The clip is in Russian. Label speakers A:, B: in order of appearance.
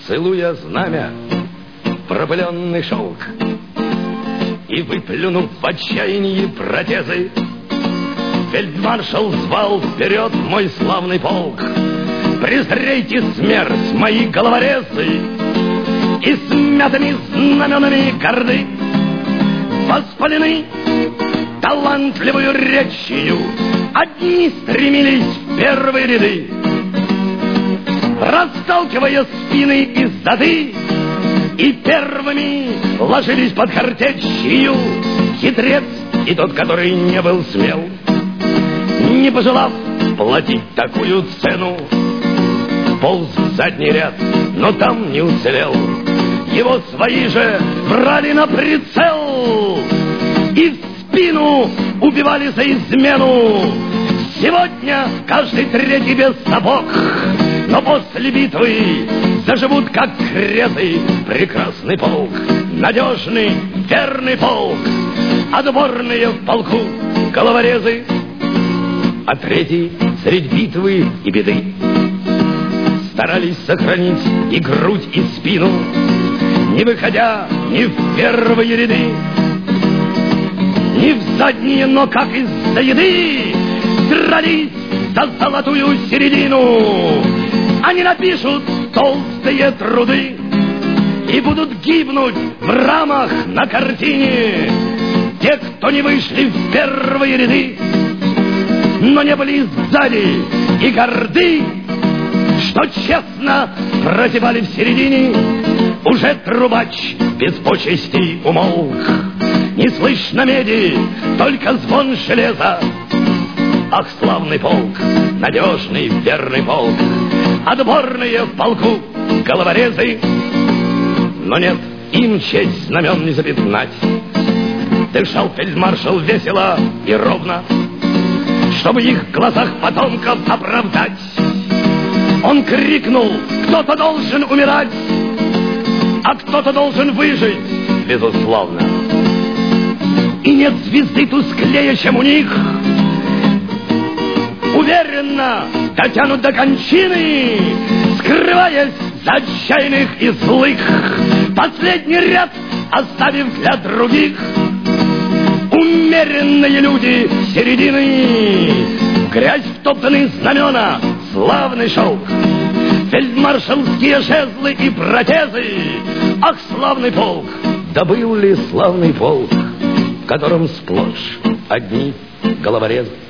A: целуя знамя, пропыленный шелк, и выплюнув в отчаянии протезы, фельдмаршал звал вперед мой славный полк. Презрейте смерть, мои головорезы, и смятыми знаменами горды воспалены талантливую речью, одни стремились в первые ряды, расталкивая спины и зады, и первыми ложились под картечью хитрец и тот, который не был смел, не пожелав платить такую цену, полз в задний ряд, но там не уцелел. Его свои же брали на прицел и в спину убивали за измену. Сегодня каждый третий без сапог, но после битвы заживут как крезы. Прекрасный полк, надежный, верный полк, отборные в полку головорезы, а третий средь битвы и беды старались сохранить и грудь, и спину, не выходя ни в первые ряды, ни в задние, но как из-за еды дрались за золотую середину. Они напишут толстые труды и будут гибнуть в рамах на картине те, кто не вышли в первые ряды, но не были сзади и горды, что честно прозевали в середине. Уже трубач без почести умолк, не слышно меди, только звон железа. Ах, славный полк, надежный, верный полк, отборные в полку головорезы. Но нет, им честь знамен не запятнать. Дышал фельдмаршал весело и ровно, чтобы их в глазах потомков оправдать. Он крикнул: кто-то должен умирать, а кто-то должен выжить, безусловно. И нет звезды тусклее, чем у них. Уверенно дотянут до кончины, скрываясь за отчаянных и злых, последний ряд оставив для других. Умеренные люди середины, в грязь втоптаны знамена, славный шелк, фельдмаршалские жезлы и протезы. Ах, славный полк! Да был ли славный полк, в котором сплошь одни головорезы?